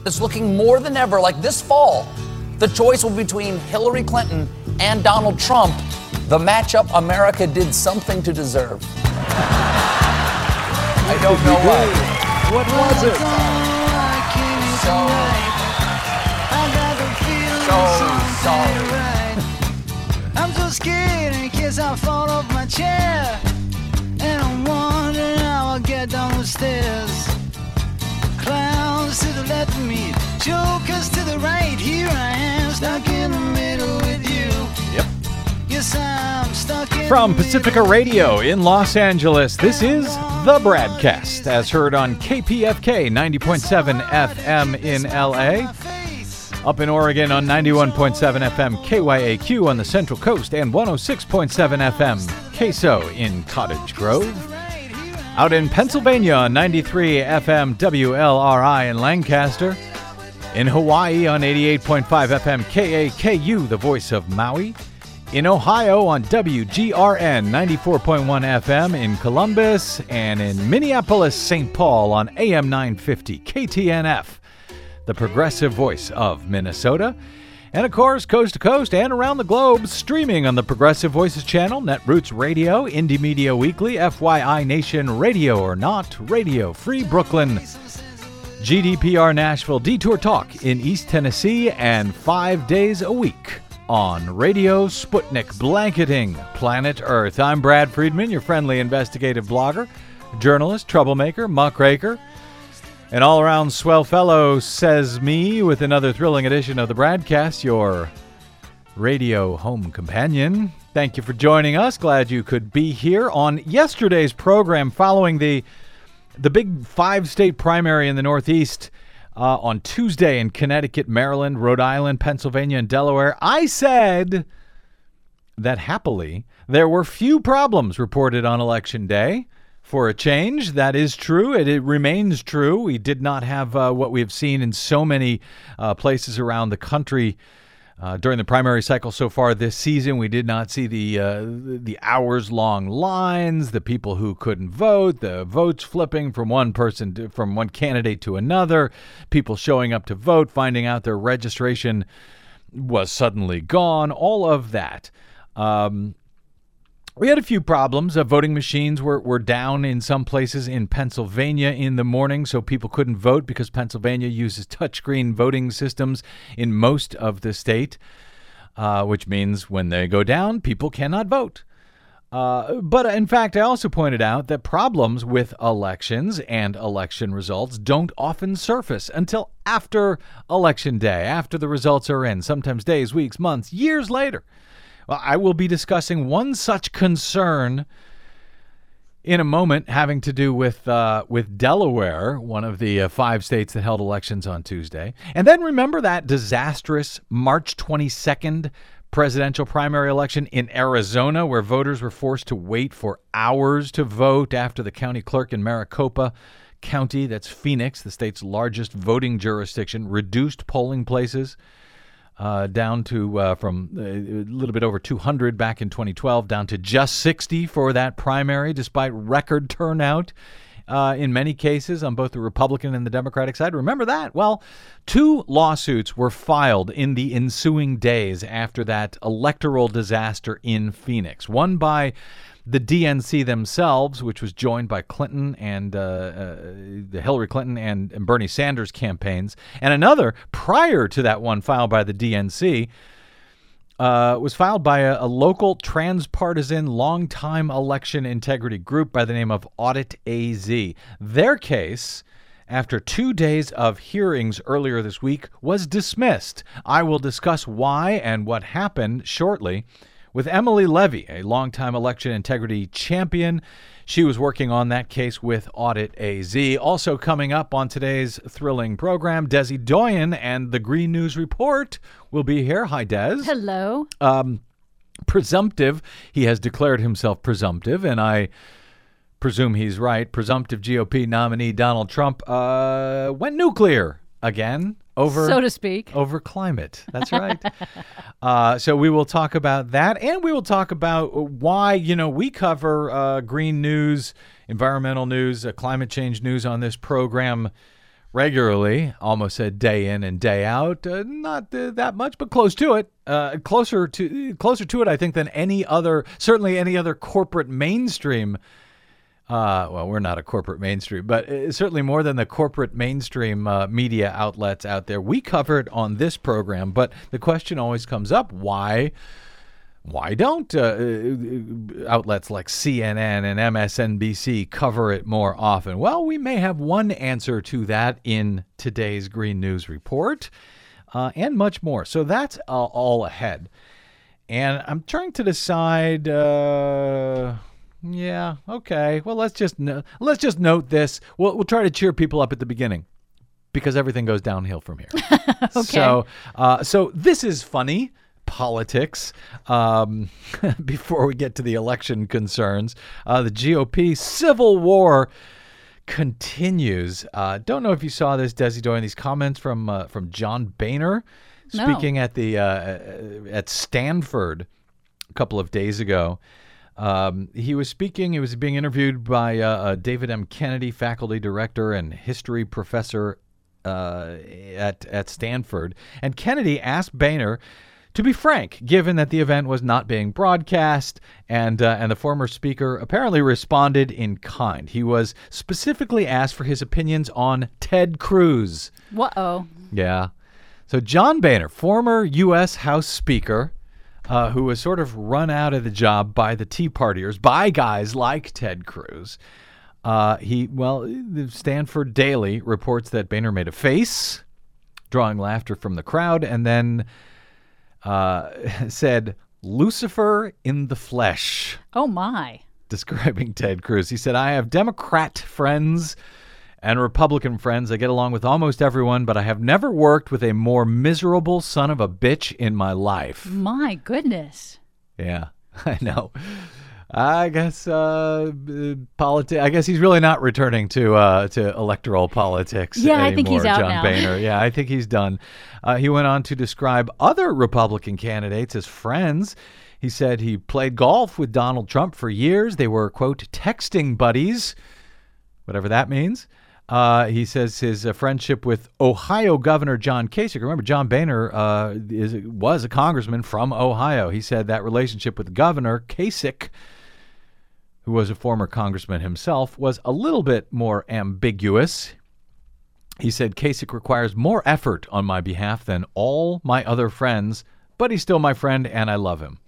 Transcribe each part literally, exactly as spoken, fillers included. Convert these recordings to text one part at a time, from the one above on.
It's looking more than ever like this fall, the choice will be between Hillary Clinton and Donald Trump. The matchup America did something to deserve. I don't know what. What was it? So, so sorry. I'm so scared in case I fall off my chair. And I'm wondering how I'll get down the stairs. Clowns to the left of me, jokers to the right. Here I am, stuck in the middle with you. Yep. Yes, I'm stuck in From the Pacifica middle. Radio in Los Angeles, this is The Bradcast, as heard on K P F K ninety point seven F M in L A. Up in Oregon on ninety-one point seven F M K Y A Q on the Central Coast and one oh six point seven F M K S O in Cottage Grove. Out in Pennsylvania on ninety-three F M W L R I in Lancaster. In Hawaii on eighty-eight point five F M K A K U, the voice of Maui. In Ohio on W G R N ninety-four point one F M in Columbus. And in Minneapolis, Saint Paul on A M nine fifty K T N F, the progressive voice of Minnesota. And of course, coast to coast and around the globe, streaming on the Progressive Voices channel, Netroots Radio, Indie Media Weekly, F Y I Nation, Radio or Not, Radio Free Brooklyn, G D P R Nashville, Detour Talk in East Tennessee, and five days a week on Radio Sputnik, blanketing planet Earth. I'm Brad Friedman, your friendly investigative blogger, journalist, troublemaker, muckraker, an all-around swell fellow, says me, with another thrilling edition of the Bradcast, your radio home companion. Thank you for joining us. Glad you could be here on yesterday's program following the the big five-state primary in the Northeast uh, on Tuesday in Connecticut, Maryland, Rhode Island, Pennsylvania, and Delaware. I said that happily there were few problems reported on Election Day. For a change, that is true. It, it remains true. We did not have uh, what we have seen in so many uh, places around the country uh, during the primary cycle so far this season. We did not see the uh, the hours-long lines, the people who couldn't vote, the votes flipping from one person to, from one candidate to another, people showing up to vote, finding out their registration was suddenly gone. All of that. Um, We had a few problems. Uh, voting machines were, were down in some places in Pennsylvania in the morning, so people couldn't vote because Pennsylvania uses touchscreen voting systems in most of the state, uh, which means when they go down, people cannot vote. Uh, but in fact, I also pointed out that problems with elections and election results don't often surface until after Election Day, after the results are in, sometimes days, weeks, months, years later. Well, I will be discussing one such concern in a moment, having to do with uh, with Delaware, one of the uh, five states that held elections on Tuesday. And then remember that disastrous March twenty-second presidential primary election in Arizona, where voters were forced to wait for hours to vote after the county clerk in Maricopa County, that's Phoenix, the state's largest voting jurisdiction, reduced polling places Uh, down to uh, from a little bit over two hundred back in twenty twelve down to just sixty for that primary, despite record turnout uh, in many cases on both the Republican and the Democratic side. Remember that? Well, two lawsuits were filed in the ensuing days after that electoral disaster in Phoenix. One by the D N C themselves, which was joined by Clinton and uh, uh, the Hillary Clinton and, and Bernie Sanders campaigns, and another prior to that one filed by the D N C uh, was filed by a, a local transpartisan long-time election integrity group by the name of Audit A Z. Their case, after two days of hearings earlier this week, was dismissed. I will discuss why and what happened shortly with Emily Levy, a longtime election integrity champion. She was working on that case with Audit A Z. Also coming up on today's thrilling program, Desi Doyen and the Green News Report will be here. Hi, Des. Hello. Um, presumptive. He has declared himself presumptive, and I presume he's right. Presumptive G O P nominee Donald Trump uh, went nuclear again. Over, so to speak. Over climate. That's right. uh, so we will talk about that, and we will talk about why, you know, we cover uh, green news, environmental news, uh, climate change news on this program regularly, almost a day in and day out. Uh, not uh, that much, but close to it. Uh, closer to closer to it, I think, than any other, certainly any other corporate mainstream. Uh, well, we're not a corporate mainstream, but uh, certainly more than the corporate mainstream uh, media outlets out there. We cover it on this program, but the question always comes up: Why? Why don't uh, outlets like C N N and M S N B C cover it more often? Well, we may have one answer to that in today's Green News Report, uh, and much more. So that's uh, all ahead. And I'm trying to decide. Uh, yeah, okay. Well, let's just no- let's just note this. We'll we'll try to cheer people up at the beginning, because everything goes downhill from here. Okay. So, uh, so this is funny politics. Um, before we get to the election concerns, uh, the G O P civil war continues. Uh, don't know if you saw this, Desi Doyen, these comments from uh, from John Boehner No. speaking at the uh, at Stanford a couple of days ago. Um, he was speaking. He was being interviewed by uh, uh, David M. Kennedy, faculty director and history professor uh, at at Stanford. And Kennedy asked Boehner to be frank, given that the event was not being broadcast, and uh, and the former speaker apparently responded in kind. He was specifically asked for his opinions on Ted Cruz. Whoa. Yeah. So John Boehner, former U S House Speaker, uh, who was sort of run out of the job by the Tea Partiers, by guys like Ted Cruz. Uh, he, well, the Stanford Daily reports that Boehner made a face, drawing laughter from the crowd, and then uh, said, "Lucifer in the flesh," Oh, my. describing Ted Cruz. He said, "I have Democrat friends and Republican friends. I get along with almost everyone, but I have never worked with a more miserable son of a bitch in my life." My goodness. Yeah, I know. I guess uh, politi- I guess he's really not returning to uh, to electoral politics Yeah, anymore, I think he's out John now. Boehner. Yeah, I think he's done. Uh, he went on to describe other Republican candidates as friends. He said he played golf with Donald Trump for years. They were, quote, texting buddies, whatever that means. Uh, he says his uh, friendship with Ohio Governor John Kasich. Remember, John Boehner uh, is, was a congressman from Ohio. He said that relationship with Governor Kasich, who was a former congressman himself, was a little bit more ambiguous. He said Kasich requires more effort on my behalf than all my other friends, but he's still my friend and I love him.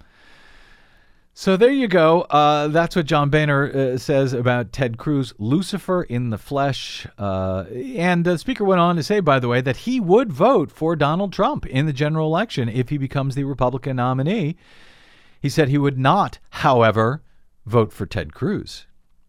So there you go. Uh, that's what John Boehner uh, says about Ted Cruz, Lucifer in the flesh. Uh, and the speaker went on to say, by the way, that he would vote for Donald Trump in the general election if he becomes the Republican nominee. He said he would not, however, vote for Ted Cruz.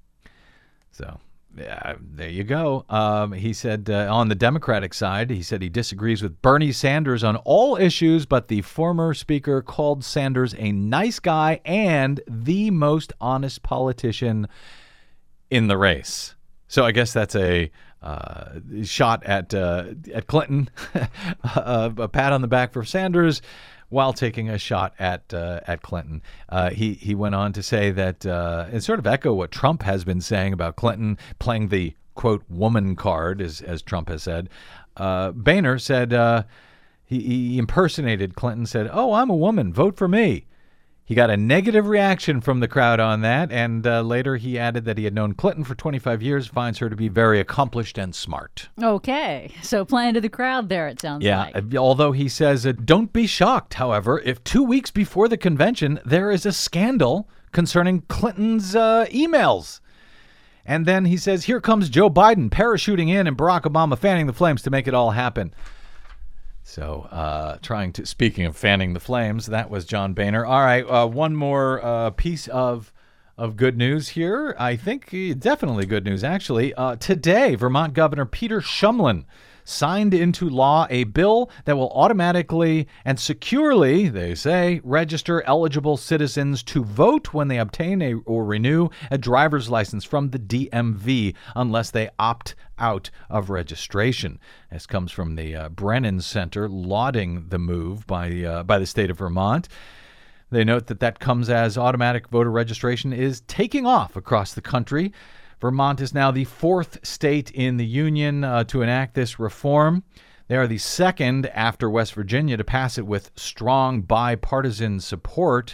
So yeah, there you go. Um, he said uh, on the Democratic side, he said he disagrees with Bernie Sanders on all issues, but the former speaker called Sanders a nice guy and the most honest politician in the race. So I guess that's a uh, shot at uh, at Clinton, a, a pat on the back for Sanders, while taking a shot at uh, at Clinton. Uh, he he went on to say that, uh, and sort of echo what Trump has been saying about Clinton playing the, quote, woman card, as, as Trump has said. Uh, Boehner said, uh, he, he impersonated Clinton, said, "Oh, I'm a woman, vote for me." He got a negative reaction from the crowd on that, and uh, later he added that he had known Clinton for twenty-five years, finds her to be very accomplished and smart. Okay. So playing to the crowd there, it sounds Yeah, like. uh, although he says, uh, don't be shocked, however, if two weeks before the convention there is a scandal concerning Clinton's uh, emails. And then he says, here comes Joe Biden parachuting in and Barack Obama fanning the flames to make it all happen. So, uh, trying to, speaking of fanning the flames, that was John Boehner. All right, uh, one more uh, piece of of good news here. I think uh, definitely good news, actually. Uh, today, Vermont Governor Peter Shumlin signed into law a bill that will automatically and securely, they say, register eligible citizens to vote when they obtain a, or renew a driver's license from the D M V unless they opt out of registration. This comes from the uh, Brennan Center, lauding the move by uh, by the state of Vermont. They note that that comes as automatic voter registration is taking off across the country. Vermont is now the fourth state in the union uh, to enact this reform. They are the second after West Virginia to pass it with strong bipartisan support.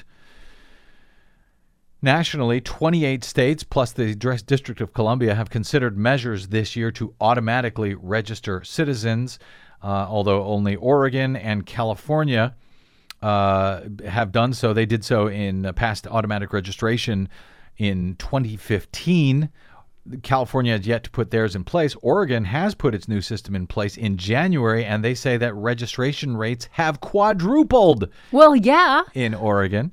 Nationally, twenty-eight states plus the District of Columbia have considered measures this year to automatically register citizens, uh, although only Oregon and California uh, have done so. They did so in uh, past automatic registration in twenty fifteen. California has yet to put theirs in place. Oregon has put its new system in place in January, and they say that registration rates have quadrupled. Well, yeah. In Oregon.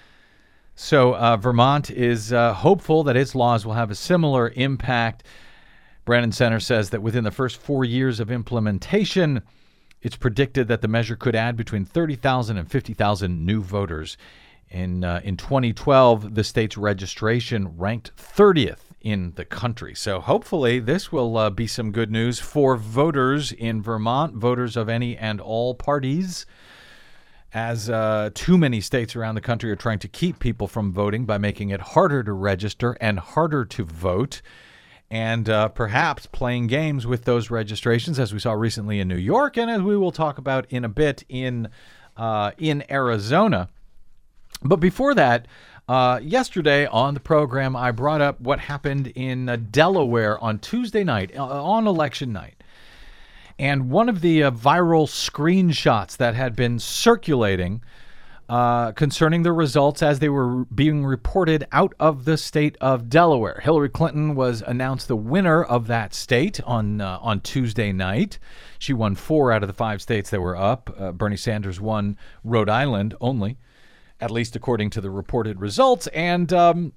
So uh, Vermont is uh, hopeful that its laws will have a similar impact. Brennan Center says that within the first four years of implementation, it's predicted that the measure could add between thirty thousand and fifty thousand new voters. In uh, in twenty twelve, the state's registration ranked thirtieth in the country. So hopefully this will uh, be some good news for voters in Vermont, voters of any and all parties, as uh, too many states around the country are trying to keep people from voting by making it harder to register and harder to vote, and uh, perhaps playing games with those registrations, as we saw recently in New York and as we will talk about in a bit in uh, in Arizona. But before that, uh, yesterday on the program, I brought up what happened in uh, Delaware on Tuesday night, uh, on election night. And one of the uh, viral screenshots that had been circulating uh, concerning the results as they were being reported out of the state of Delaware. Hillary Clinton was announced the winner of that state on uh, on Tuesday night. She won four out of the five states that were up. Uh, Bernie Sanders won Rhode Island only, at least according to the reported results. And um,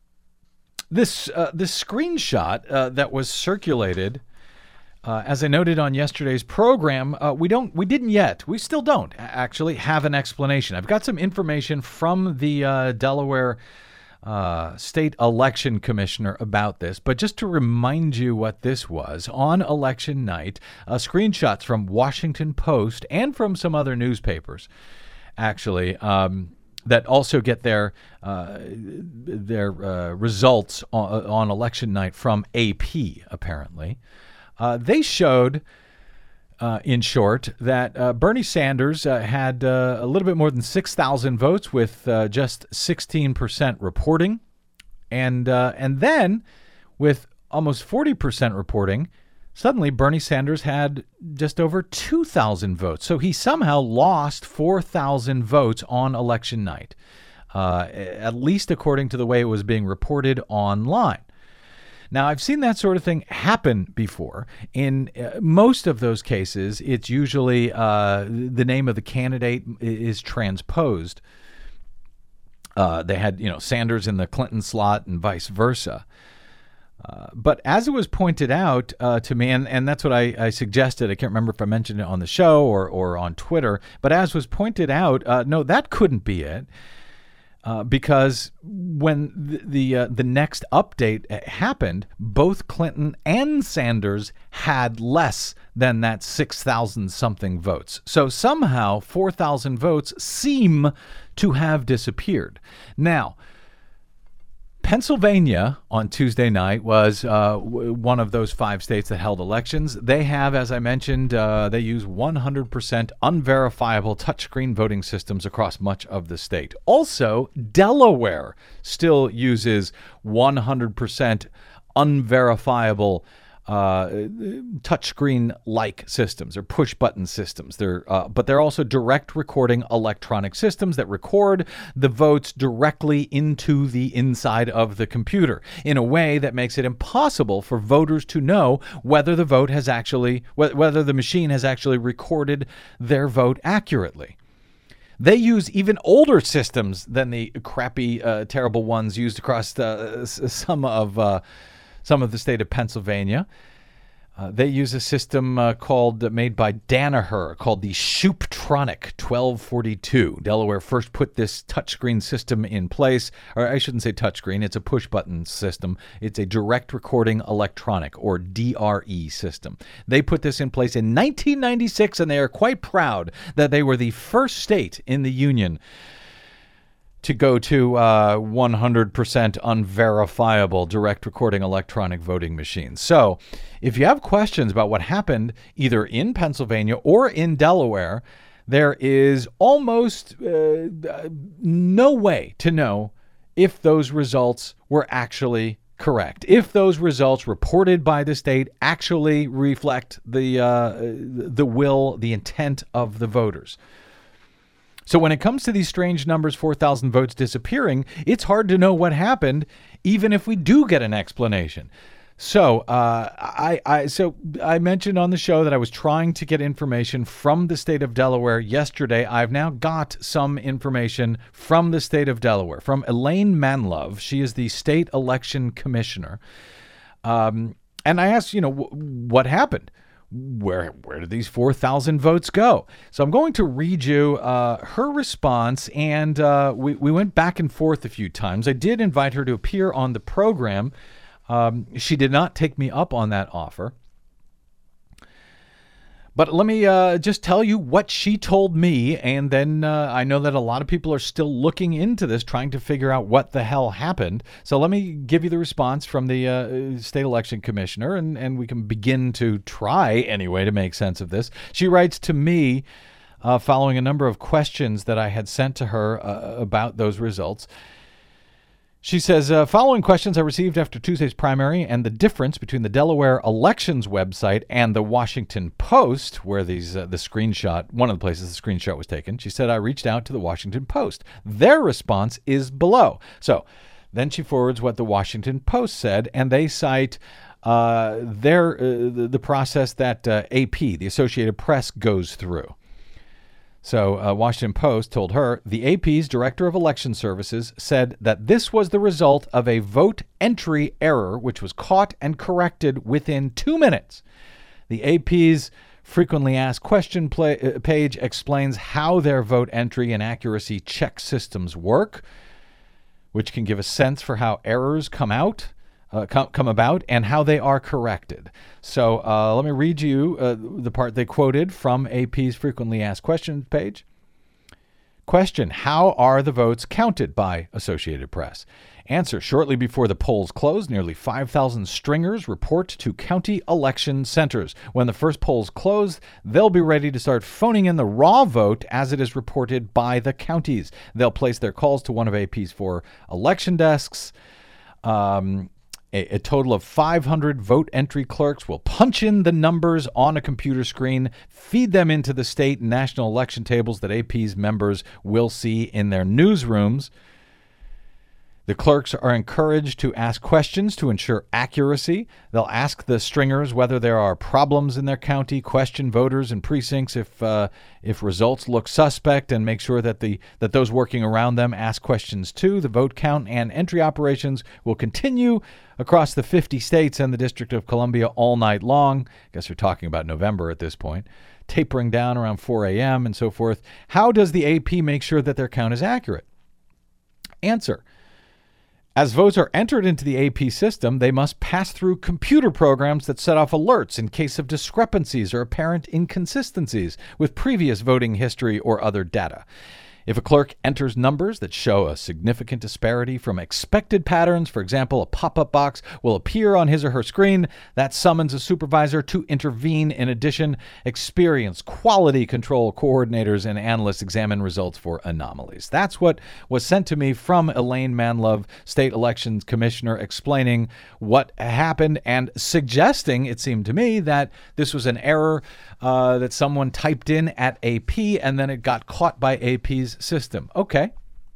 this uh, this screenshot uh, that was circulated, uh, as I noted on yesterday's program, uh, we don't, we didn't yet, we still don't actually have an explanation. I've got some information from the uh, Delaware uh, State Election Commissioner about this, but just to remind you what this was, on election night, uh, screenshots from Washington Post and from some other newspapers, actually, um, that also get their uh, their uh, results on, on election night from A P, apparently. Uh, they showed, uh, in short, that uh, Bernie Sanders uh, had uh, a little bit more than six thousand votes with uh, just sixteen percent reporting. And, uh, and then, with almost forty percent reporting, suddenly Bernie Sanders had just over two thousand votes. So he somehow lost four thousand votes on election night, uh, at least according to the way it was being reported online. Now, I've seen that sort of thing happen before. In uh, most of those cases, it's usually uh, the name of the candidate is transposed. Uh, they had, you know, Sanders in the Clinton slot and vice versa. Uh, but as it was pointed out uh, to me, and, and that's what I, I suggested, I can't remember if I mentioned it on the show or, or on Twitter, but as was pointed out, uh, no, that couldn't be it. Uh, because when the the, uh, the next update happened, both Clinton and Sanders had less than that six thousand something votes. So somehow four thousand votes seem to have disappeared. Now, Pennsylvania on Tuesday night was uh, w- one of those five states that held elections. They have, as I mentioned, uh, they use one hundred percent unverifiable touchscreen voting systems across much of the state. Also, Delaware still uses one hundred percent unverifiable uh, touchscreen-like systems or push-button systems. They're, uh, but they're also direct recording electronic systems that record the votes directly into the inside of the computer in a way that makes it impossible for voters to know whether the vote has actually, whether the machine has actually recorded their vote accurately. They use even older systems than the crappy, uh, terrible ones used across uh, some of uh, some of the state of Pennsylvania. Uh, they use a system uh, called uh, made by Danaher called the Shooptronic twelve forty-two. Delaware first put this touchscreen system in place, or I shouldn't say touchscreen, it's a push-button system. It's a direct recording electronic, or D R E system. They put this in place in nineteen ninety-six, and they are quite proud that they were the first state in the union to go to uh, one hundred percent unverifiable direct recording electronic voting machines. So if you have questions about what happened either in Pennsylvania or in Delaware, there is almost uh, no way to know if those results were actually correct, if those results reported by the state actually reflect the uh, the will, the intent of the voters. So when it comes to these strange numbers, four thousand votes disappearing, it's hard to know what happened, even if we do get an explanation. So uh, I, I so I mentioned on the show that I was trying to get information from the state of Delaware yesterday. I've now got some information from the state of Delaware, from Elaine Manlove. She is the state election commissioner. Um, and I asked, you know, w- what happened? Where where did these four thousand votes go? So I'm going to read you uh, her response, and uh, we, we went back and forth a few times. I did invite her to appear on the program. Um, she did not take me up on that offer. But let me uh, just tell you what she told me, and then uh, I know that a lot of people are still looking into this, trying to figure out what the hell happened. So let me give you the response from the uh, state election commissioner, and, and we can begin to try anyway to make sense of this. She writes to me uh, following a number of questions that I had sent to her uh, about those results. She says, uh, following questions I received after Tuesday's primary and the difference between the Delaware elections website and the Washington Post, where these uh, the screenshot, one of the places the screenshot was taken. She said, I reached out to the Washington Post. Their response is below. So then she forwards what the Washington Post said, and they cite uh, their uh, the, the process that uh, A P, the Associated Press, goes through. So uh, Washington Post told her, the A P's Director of Election Services said that this was the result of a vote entry error, which was caught and corrected within two minutes. The A P's frequently asked question play, uh, page explains how their vote entry and accuracy check systems work, which can give a sense for how errors come out. Uh, come, come about and how they are corrected. So uh, let me read you uh, the part they quoted from A P's frequently asked questions page. Question, how are the votes counted by Associated Press? Answer, shortly before the polls close, nearly five thousand stringers report to county election centers. When the first polls close, they'll be ready to start phoning in the raw vote as it is reported by the counties. They'll place their calls to one of A P's four election desks. Um... A, a total of five hundred vote entry clerks will punch in the numbers on a computer screen, feed them into the state and national election tables that A P's members will see in their newsrooms. The clerks are encouraged to ask questions to ensure accuracy. They'll ask the stringers whether there are problems in their county, question voters and precincts if uh, if results look suspect, and make sure that the that those working around them ask questions too. The vote count and entry operations will continue across the fifty states and the District of Columbia all night long. I guess we're talking about November at this point. Tapering down around four a.m. and so forth. How does the A P make sure that their count is accurate? Answer. As votes are entered into the A P system, they must pass through computer programs that set off alerts in case of discrepancies or apparent inconsistencies with previous voting history or other data. If a clerk enters numbers that show a significant disparity from expected patterns, for example, a pop-up box will appear on his or her screen that summons a supervisor to intervene. In addition, experienced quality control coordinators and analysts examine results for anomalies. That's what was sent to me from Elaine Manlove, State Elections Commissioner, explaining what happened and suggesting, it seemed to me, that this was an error uh, that someone typed in at A P and then it got caught by A P's system. Okay.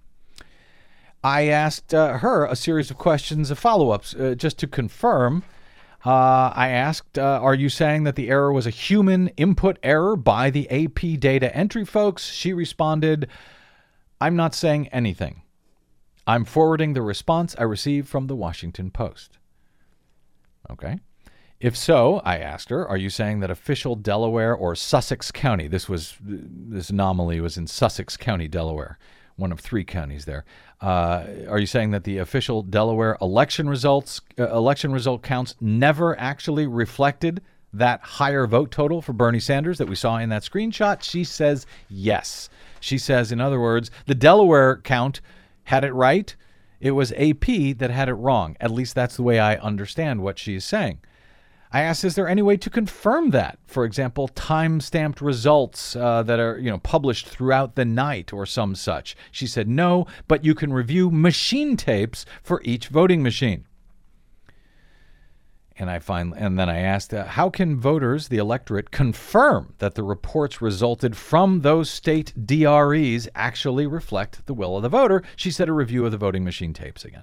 I asked uh, her a series of questions of follow-ups uh, just to confirm. Uh, I asked, uh, are you saying that the error was a human input error by the A P data entry folks? She responded, I'm not saying anything. I'm forwarding the response I received from the Washington Post. Okay. If so, I asked her, are you saying that official Delaware or Sussex County, this was this anomaly was in Sussex County, Delaware, one of three counties there. Uh, are you saying that the official Delaware election results, uh, election result counts never actually reflected that higher vote total for Bernie Sanders that we saw in that screenshot? She says yes. She says, in other words, the Delaware count had it right. It was A P that had it wrong. At least that's the way I understand what she's saying. I asked, is there any way to confirm that? For example, time-stamped results uh, that are, you know, published throughout the night or some such. She said, no, but you can review machine tapes for each voting machine. And I find, and then I asked, uh, how can voters, the electorate, confirm that the reports resulted from those state D R Es actually reflect the will of the voter? She said a review of the voting machine tapes again.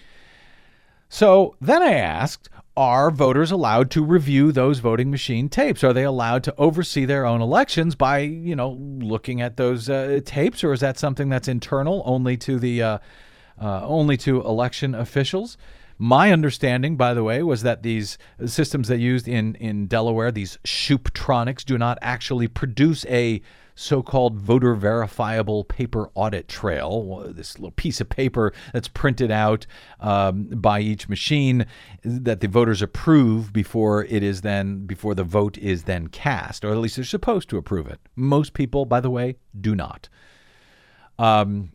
So then I asked, are voters allowed to review those voting machine tapes? Are they allowed to oversee their own elections by, you know, looking at those uh, tapes, or is that something that's internal only to the uh, uh, only to election officials? My understanding, by the way, was that these systems they used in, in Delaware, these Shooptronics, do not actually produce a so-called voter verifiable paper audit trail, this little piece of paper that's printed out um, by each machine that the voters approve before it is then, before the vote is then cast, or at least they're supposed to approve it. Most people, by the way, do not. Um,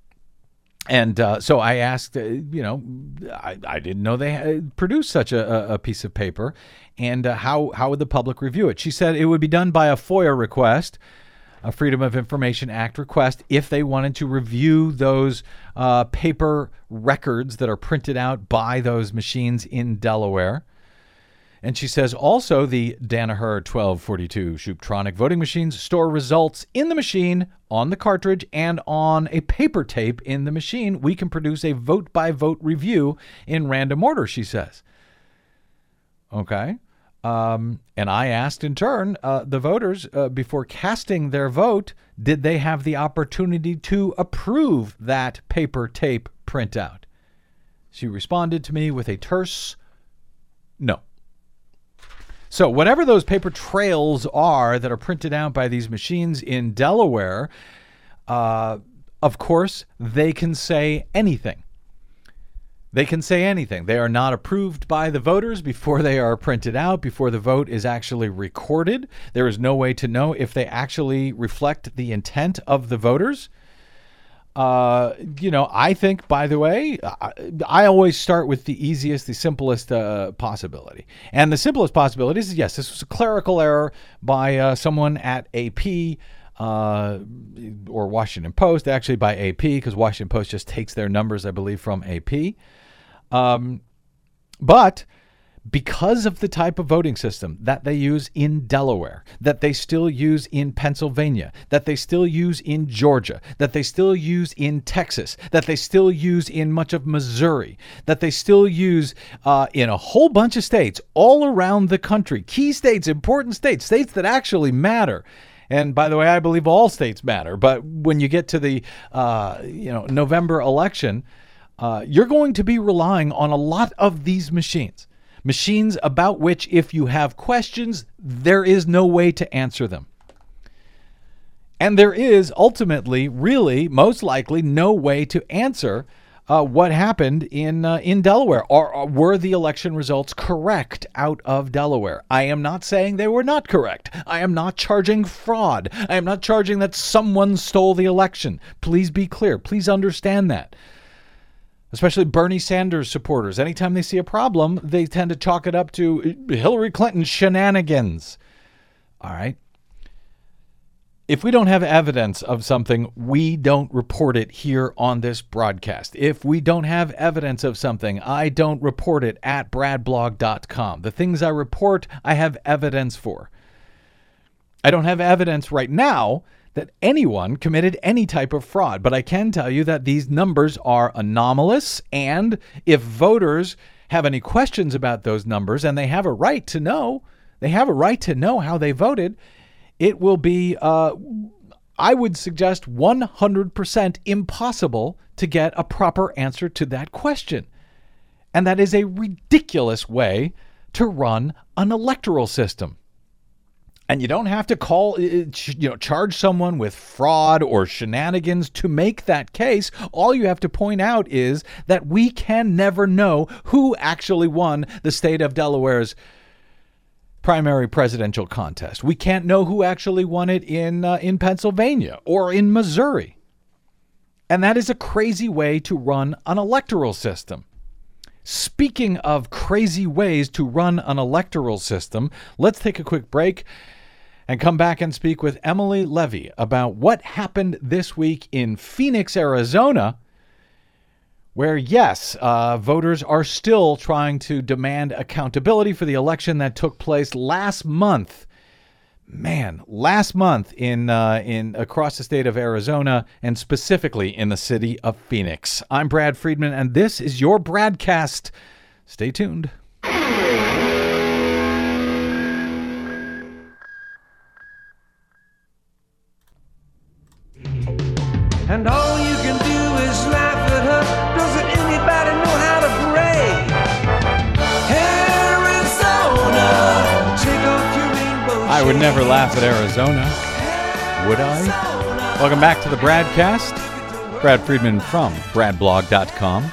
And uh, so I asked, uh, you know, I, I didn't know they had produced such a, a piece of paper, and uh, how, how would the public review it? She said it would be done by a FOIA request, a Freedom of Information Act request, if they wanted to review those uh, paper records that are printed out by those machines in Delaware. And she says also the Danaher twelve forty-two Shooptronic voting machines store results in the machine, on the cartridge, and on a paper tape in the machine. We can produce a vote-by-vote review in random order, she says. Okay. Um, and I asked in turn, uh, the voters, uh, before casting their vote, did they have the opportunity to approve that paper tape printout? She responded to me with a terse no. So whatever those paper trails are that are printed out by these machines in Delaware, uh, of course, they can say anything. They can say anything. They are not approved by the voters before they are printed out, before the vote is actually recorded. There is no way to know if they actually reflect the intent of the voters. Uh, you know, I think, by the way, I, I always start with the easiest, the simplest uh, possibility. And the simplest possibility is, yes, this was a clerical error by uh, someone at A P uh, or Washington Post, actually by A P, because Washington Post just takes their numbers, I believe, from A P. Um, but because of the type of voting system that they use in Delaware, that they still use in Pennsylvania, that they still use in Georgia, that they still use in Texas, that they still use in much of Missouri, that they still use uh, in a whole bunch of states all around the country, key states, important states, states that actually matter. And by the way, I believe all states matter. But when you get to the uh, you know November election, uh, you're going to be relying on a lot of these machines. Machines about which, if you have questions, there is no way to answer them. And there is ultimately, really, most likely, no way to answer uh, what happened in uh, in Delaware. Or, or were the election results correct out of Delaware? I am not saying they were not correct. I am not charging fraud. I am not charging that someone stole the election. Please be clear. Please understand that. Especially Bernie Sanders supporters. Anytime they see a problem, they tend to chalk it up to Hillary Clinton shenanigans. All right. If we don't have evidence of something, we don't report it here on this broadcast. If we don't have evidence of something, I don't report it at brad blog dot com. The things I report, I have evidence for. I don't have evidence right now that anyone committed any type of fraud. But I can tell you that these numbers are anomalous, and if voters have any questions about those numbers, and they have a right to know, they have a right to know how they voted, it will be, uh, I would suggest, one hundred percent impossible to get a proper answer to that question. And that is a ridiculous way to run an electoral system. And you don't have to call, you know, charge someone with fraud or shenanigans to make that case. All you have to point out is that we can never know who actually won the state of Delaware's primary presidential contest. We can't know who actually won it in uh, in Pennsylvania or in Missouri. And that is a crazy way to run an electoral system. Speaking of crazy ways to run an electoral system, let's take a quick break and come back and speak with Emily Levy about what happened this week in Phoenix, Arizona, where, yes, uh, voters are still trying to demand accountability for the election that took place last month. Man, last month in uh, in across the state of Arizona, and specifically in the city of Phoenix. I'm Brad Friedman, and this is your Bradcast. Stay tuned. And all you can do is laugh at her. Doesn't anybody know how to pray? Arizona, take off your rainbow. I would never laugh at Arizona, would I? Welcome back to the Bradcast. Brad Friedman from brad blog dot com.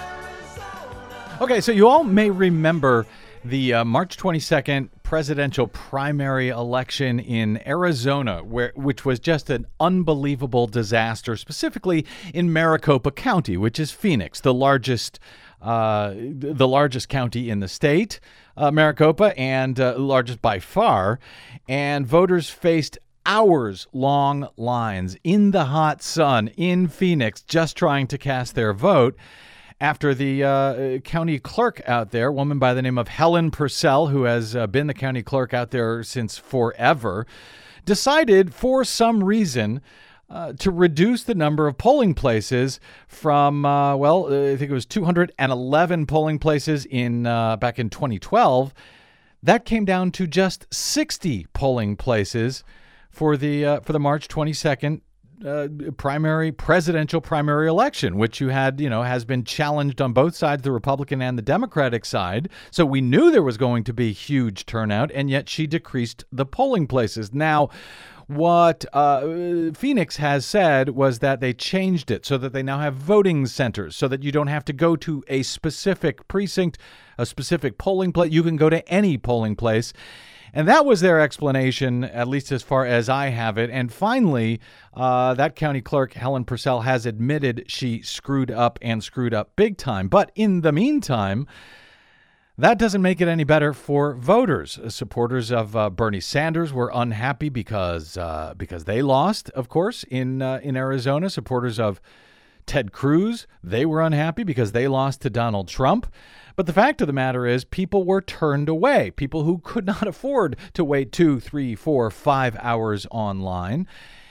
Okay, so you all may remember the uh, March twenty-second presidential primary election in Arizona, where which was just an unbelievable disaster, specifically in Maricopa County, which is Phoenix, the largest uh, the largest county in the state, uh, Maricopa, and uh, largest by far. And voters faced hours-long lines in the hot sun in Phoenix just trying to cast their vote after the uh, county clerk out there, a woman by the name of Helen Purcell, who has uh, been the county clerk out there since forever, decided for some reason uh, to reduce the number of polling places from, uh, well, I think it was two hundred eleven polling places in uh, back in twenty twelve. That came down to just sixty polling places for the uh, for the March twenty-second Uh, primary presidential primary election, which you had, you know, has been challenged on both sides, the Republican and the Democratic side. So we knew there was going to be huge turnout, and yet she decreased the polling places. Now, what uh, Phoenix has said was that they changed it so that they now have voting centers, so that you don't have to go to a specific precinct, a specific polling place. You can go to any polling place. And that was their explanation, at least as far as I have it. And finally, uh, that county clerk, Helen Purcell, has admitted she screwed up and screwed up big time. But in the meantime, that doesn't make it any better for voters. Supporters of uh, Bernie Sanders were unhappy because uh, because they lost, of course, in uh, in Arizona. Supporters of Ted Cruz, they were unhappy because they lost to Donald Trump. But the fact of the matter is people were turned away, people who could not afford to wait two, three, four, five hours online.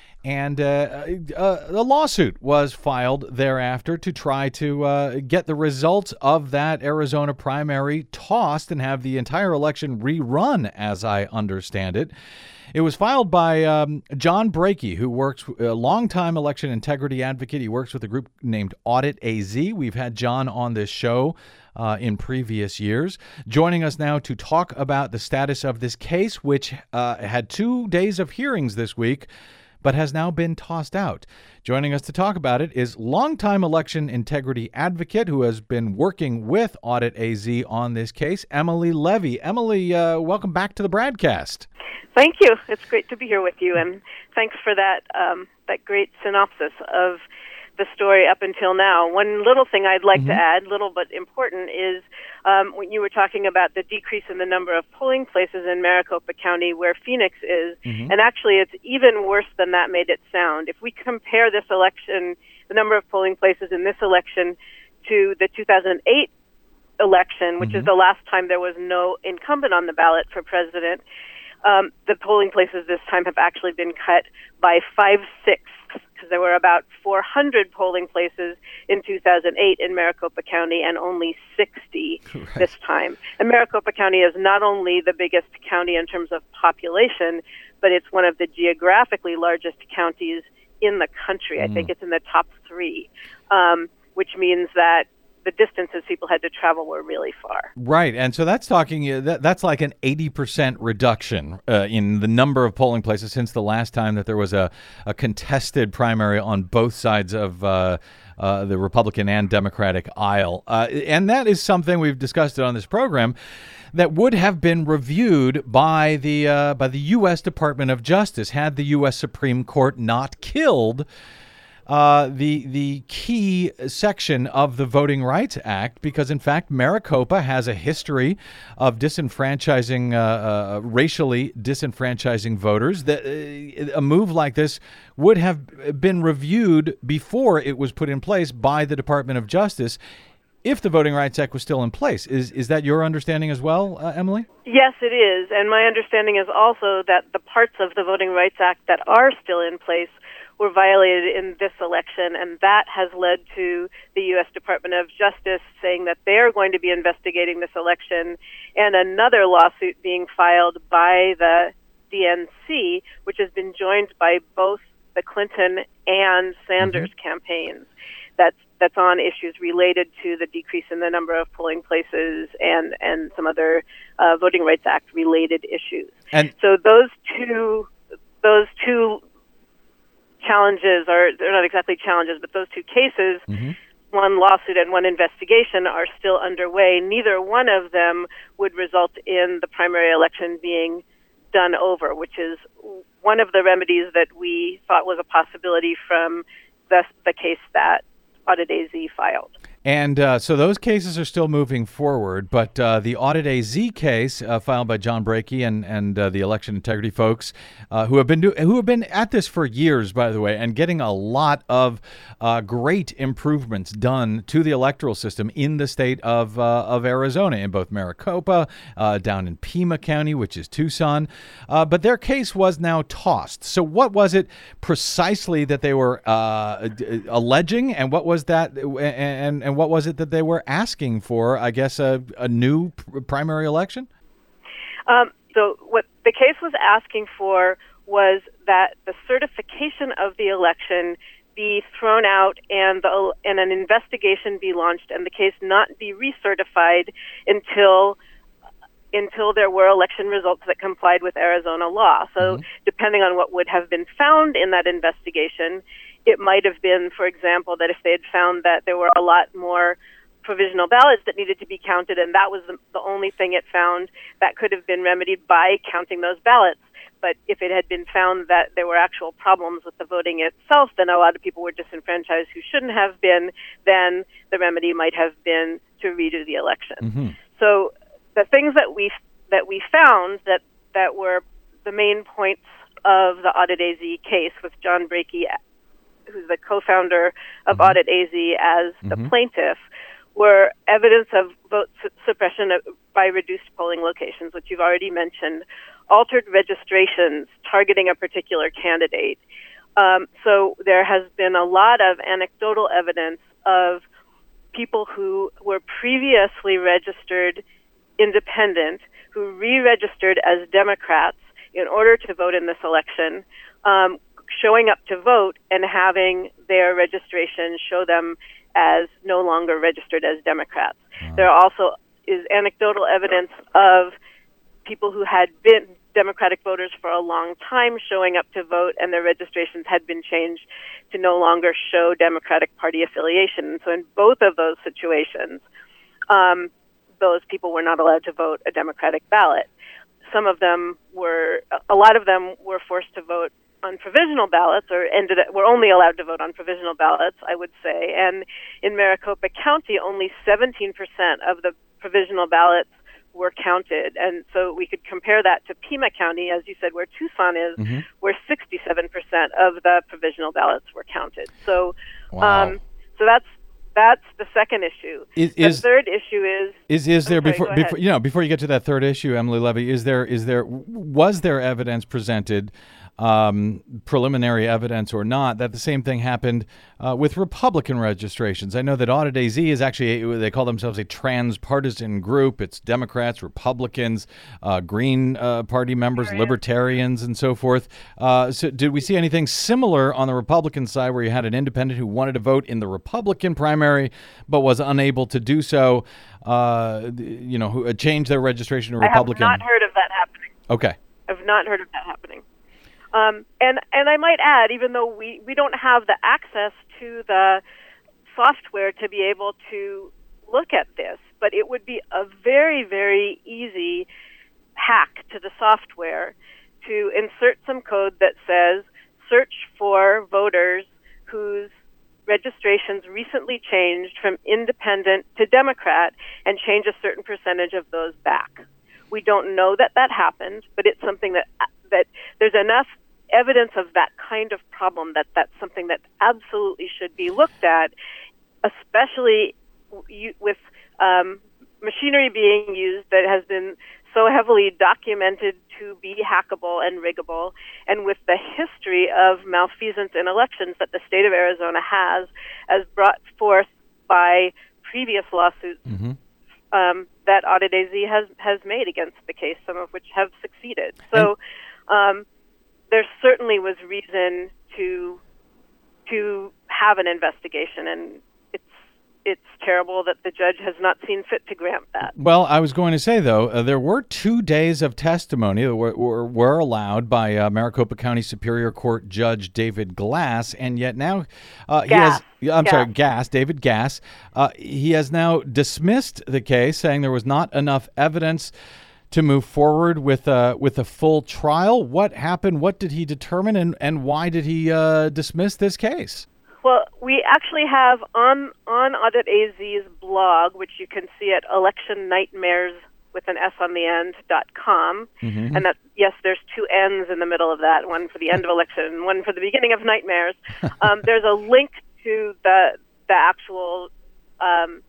And uh, a, a lawsuit was filed thereafter to try to uh, get the results of that Arizona primary tossed and have the entire election rerun, as I understand it. It was filed by um, John Brakey, who works a longtime election integrity advocate. He works with a group named Audit A Z. We've had John on this show uh, in previous years. Joining us now to talk about the status of this case, which uh, had two days of hearings this week, but has now been tossed out. Joining us to talk about it is longtime election integrity advocate who has been working with Audit A Z on this case, Emily Levy. Emily, uh, welcome back to the Bradcast. Thank you. It's great to be here with you, and thanks for that um, that great synopsis of the story up until now. One little thing I'd like mm-hmm. to add, little but important, is um, when you were talking about the decrease in the number of polling places in Maricopa County where Phoenix is, mm-hmm. and actually it's even worse than that made it sound. If we compare this election, the number of polling places in this election to the two thousand eight election, which mm-hmm. is the last time there was no incumbent on the ballot for president, Um, the polling places this time have actually been cut by five-sixths, because there were about four hundred polling places in two thousand eight in Maricopa County and only sixty right. this time. And Maricopa County is not only the biggest county in terms of population, but it's one of the geographically largest counties in the country. Mm. I think it's in the top three, um, which means that the distances people had to travel were really far. Right. And so that's talking, uh, that, that's like an eighty percent reduction uh, in the number of polling places since the last time that there was a, a contested primary on both sides of uh, uh, the Republican and Democratic aisle. Uh, and that is something we've discussed it on this program that would have been reviewed by the uh, by the U S Department of Justice had the U S Supreme Court not killed uh, the the key section of the Voting Rights Act, because in fact Maricopa has a history of disenfranchising, uh, uh, racially disenfranchising voters. That uh, a move like this would have been reviewed before it was put in place by the Department of Justice, if the Voting Rights Act was still in place. Is is that your understanding as well, uh, Emily? Yes, it is. And my understanding is also that the parts of the Voting Rights Act that are still in place were violated in this election, and that has led to the U S Department of Justice saying that they're going to be investigating this election, and another lawsuit being filed by the D N C, which has been joined by both the Clinton and Sanders mm-hmm. campaigns. That's that's on issues related to the decrease in the number of polling places and, and some other uh, Voting Rights Act related issues. And so those two those two challenges are, they're not exactly challenges, but those two cases, mm-hmm. one lawsuit and one investigation, are still underway. Neither one of them would result in the primary election being done over, which is one of the remedies that we thought was a possibility from the, the case that Audit A Z filed. And uh, so those cases are still moving forward, but uh, the Audit A Z case uh, filed by John Brakey and and uh, the election integrity folks, uh, who have been do- who have been at this for years, by the way, and getting a lot of uh, great improvements done to the electoral system in the state of uh, of Arizona, in both Maricopa, uh, down in Pima County, which is Tucson. Uh, but their case was now tossed. So what was it precisely that they were uh, d- alleging, and what was that, and and what was it that they were asking for? I guess a, a new pr- primary election? Um, so what the case was asking for was that the certification of the election be thrown out and, the, and an investigation be launched and the case not be recertified until until there were election results that complied with Arizona law. So mm-hmm. depending on what would have been found in that investigation, it might have been, for example, that if they had found that there were a lot more provisional ballots that needed to be counted, and that was the, the only thing it found, that could have been remedied by counting those ballots. But if it had been found that there were actual problems with the voting itself, then a lot of people were disenfranchised who shouldn't have been, then the remedy might have been to redo the election. Mm-hmm. So the things that we that we found that, that were the main points of the Audit A Z case with John Brakey, who's the co-founder of mm-hmm. Audit A Z, as the mm-hmm. plaintiff, were evidence of vote su- suppression of, by reduced polling locations, which you've already mentioned, altered registrations targeting a particular candidate. Um, so there has been a lot of anecdotal evidence of people who were previously registered independent, who re-registered as Democrats in order to vote in this election, um, showing up to vote and having their registration show them as no longer registered as Democrats. Wow. There also is anecdotal evidence of people who had been Democratic voters for a long time showing up to vote, and their registrations had been changed to no longer show Democratic Party affiliation. And so in both of those situations, um, those people were not allowed to vote a Democratic ballot. Some of them were, a lot of them were forced to vote on provisional ballots, or ended were only allowed to vote on provisional ballots, I would say. And in Maricopa County, only seventeen percent of the provisional ballots were counted. And so we could compare that to Pima County, as you said, where Tucson is, mm-hmm. where sixty-seven percent of the provisional ballots were counted. So, wow. um, so that's that's the second issue. Is, the is, third issue is is is there sorry, before before you know before you get to that third issue, Emily Levy, is there is there was there evidence presented, um, preliminary evidence or not, that the same thing happened uh, with Republican registrations? I know that Audit A Z is actually, they call themselves a transpartisan group. It's Democrats, Republicans, uh, Green uh, Party members, Libertarians, and so forth. Uh, so did we see anything similar on the Republican side where you had an independent who wanted to vote in the Republican primary but was unable to do so, uh, you know, who changed their registration to Republican? I have not heard of that happening. Okay. I've not heard of that happening. Um, and, and I might add, even though we, we don't have the access to the software to be able to look at this, but it would be a very, very easy hack to the software to insert some code that says, search for voters whose registrations recently changed from independent to Democrat and change a certain percentage of those back. We don't know that that happened, but it's something that that there's enough evidence of that kind of problem that that's something that absolutely should be looked at, especially with um, machinery being used that has been so heavily documented to be hackable and riggable, and with the history of malfeasance in elections that the state of Arizona has, as brought forth by previous lawsuits Mm-hmm. um, that Audit A Z has, has made against the case, some of which have succeeded. So um, there certainly was reason to to have an investigation, and it's it's terrible that the judge has not seen fit to grant that. Well, I was going to say, though, uh, there were two days of testimony that were, were, were allowed by uh, Maricopa County Superior Court Judge David Glass, and yet now uh, he Gass. has, I'm Gass. sorry, Gass, David Gass, uh, he has now dismissed the case, saying there was not enough evidence to move forward with uh, with a full trial. What happened? What did he determine, and, and why did he uh, dismiss this case? Well, we actually have on on Audit A Z's blog, which you can see at election nightmares with an S on the end dot com, Mm-hmm. and that yes, there's two N's in the middle of that, one for the end of election, and one for the beginning of nightmares. Um, there's a link to the the actual um,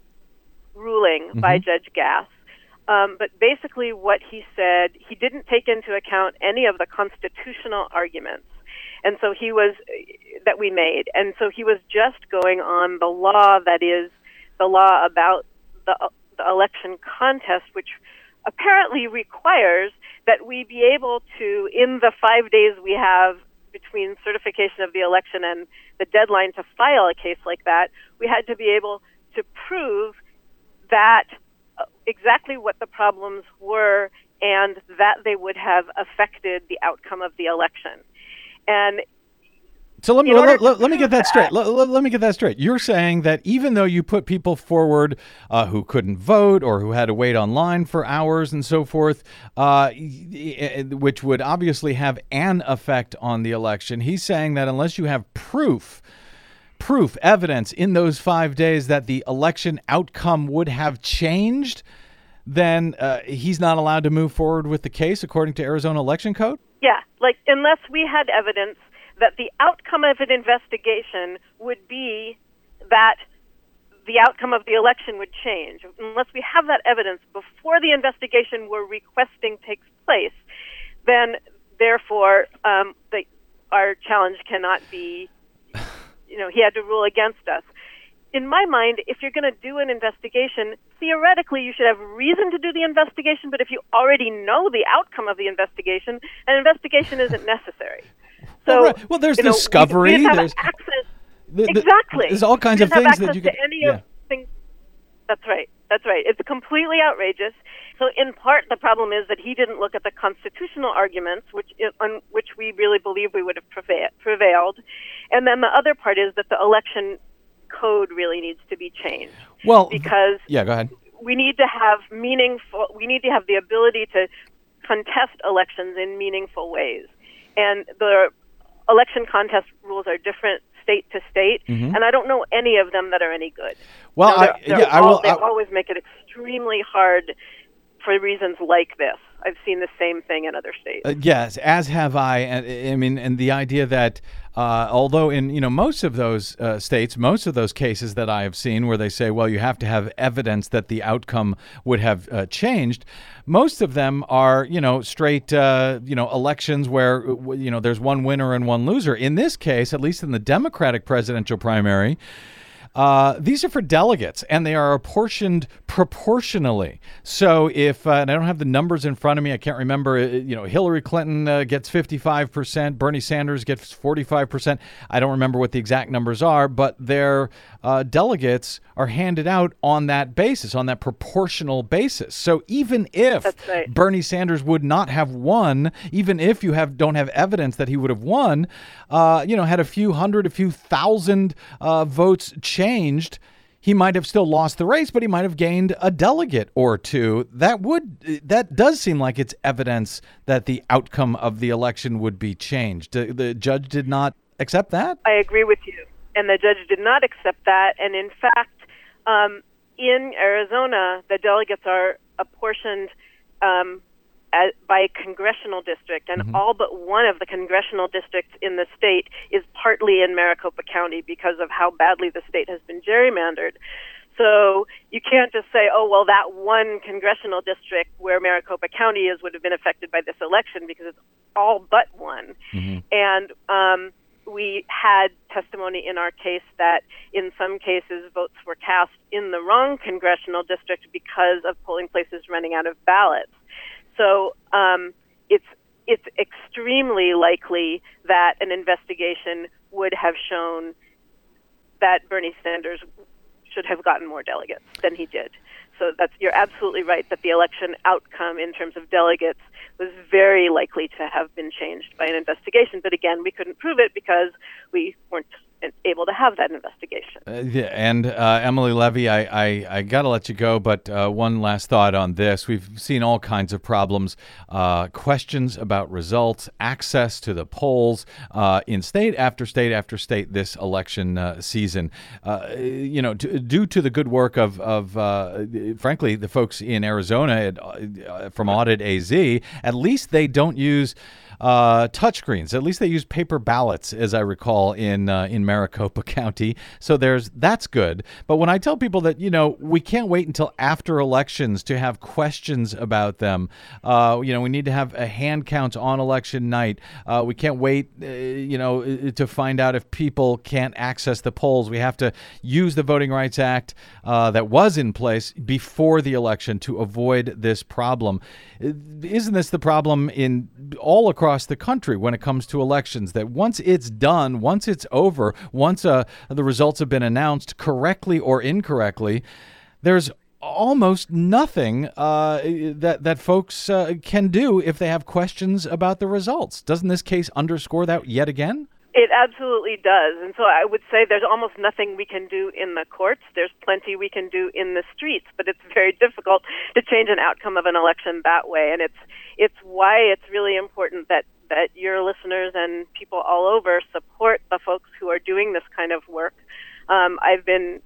ruling Mm-hmm. by Judge Gass. Um, but basically, what he said, he didn't take into account any of the constitutional arguments. And so he was, that we made. And so he was just going on the law that is the law about the, the election contest, which apparently requires that we be able to, in the five days we have between certification of the election and the deadline to file a case like that, we had to be able to prove that exactly what the problems were and that they would have affected the outcome of the election. And So let me in let, order let, to let me get prove that straight. that- Let, let, let me get that straight. You're saying that even though you put people forward uh, who couldn't vote or who had to wait online for hours and so forth, uh, which would obviously have an effect on the election, he's saying that unless you have proof, proof, evidence in those five days that the election outcome would have changed, then uh, he's not allowed to move forward with the case according to Arizona election code? Yeah, like unless we had evidence that the outcome of an investigation would be that the outcome of the election would change. Unless we have that evidence before the investigation we're requesting takes place, then therefore um, the, our challenge cannot be, you know, he had to rule against us. In my mind, if you're going to do an investigation, theoretically you should have reason to do the investigation, but if you already know the outcome of the investigation, an investigation isn't necessary. So, Well, right. Well, there's you know, discovery, We, we didn't have there's- access. The- the- exactly. There's all kinds we of didn't have things that access you could. to any yeah. of things. That's right. That's right. It's completely outrageous. So, in part, the problem is that he didn't look at the constitutional arguments, which on which we really believe we would have preva- prevailed, and then the other part is that the election code really needs to be changed. Well, because yeah, go ahead. we need to have meaningful. We need to have the ability to contest elections in meaningful ways, and the election contest rules are different state to state, Mhm. and I don't know any of them that are any good. Well, No, they're- I, they're yeah, I all- will. They I, always make it extremely hard for reasons like this. I've seen the same thing in other states. Uh, yes, as have I. And I mean, and the idea that uh, although in you know most of those uh, states, most of those cases that I have seen where they say, well, you have to have evidence that the outcome would have uh, changed. Most of them are you know straight uh, you know elections where you know there's one winner and one loser. In this case, at least in the Democratic presidential primary. Uh, these are for delegates, and they are apportioned proportionally. So if, uh, and I don't have the numbers in front of me, I can't remember, uh, you know, Hillary Clinton uh, gets fifty-five percent, Bernie Sanders gets forty-five percent. I don't remember what the exact numbers are, but their uh, delegates are handed out on that basis, on that proportional basis. So even if That's right. Bernie Sanders would not have won, even if you have don't have evidence that he would have won, uh, you know, had a few hundred, a few thousand uh, votes changed, he might have still lost the race, but he might have gained a delegate or two. That would that does seem like it's evidence that the outcome of the election would be changed. The, the judge did not accept that? I agree with you. and the judge did not accept that. And in fact, um, in Arizona, the delegates are apportioned um, as, by congressional district, and mm-hmm. all but one of the congressional districts in the state is partly in Maricopa County because of how badly the state has been gerrymandered. So you can't just say, oh, well, that one congressional district where Maricopa County is would have been affected by this election, because it's all but one. Mm-hmm. And um, we had testimony in our case that in some cases votes were cast in the wrong congressional district because of polling places running out of ballots. So um, it's it's extremely likely that an investigation would have shown that Bernie Sanders should have gotten more delegates than he did. So that's you're absolutely right that the election outcome in terms of delegates was very likely to have been changed by an investigation. But again, we couldn't prove it because we weren't able to have that investigation. Uh, yeah, and uh, Emily Levy, I, I, I got to let you go, but uh, one last thought on this. We've seen all kinds of problems, uh, questions about results, access to the polls uh, in state after state after state this election uh, season. Uh, you know, t- due to the good work of, of uh, frankly, the folks in Arizona at, uh, from Audit A Z, at least they don't use Uh, touchscreens. At least they use paper ballots, as I recall, in uh, in Maricopa County. So there's that's good. But when I tell people that, you know, we can't wait until after elections to have questions about them. Uh, you know, we need to have a hand count on election night. Uh, we can't wait, uh, you know, to find out if people can't access the polls. We have to use the Voting Rights Act uh, that was in place before the election to avoid this problem. Isn't this the problem in all across the country when it comes to elections, that once it's done, once it's over, once uh, the results have been announced correctly or incorrectly, there's almost nothing uh, that that folks uh, can do if they have questions about the results. Doesn't this case underscore that yet again? It absolutely does. And so I would say there's almost nothing we can do in the courts. There's plenty we can do in the streets, but it's very difficult to change an outcome of an election that way. And it's it's why it's really important that, that your listeners and people all over support the folks who are doing this kind of work. Um, I've been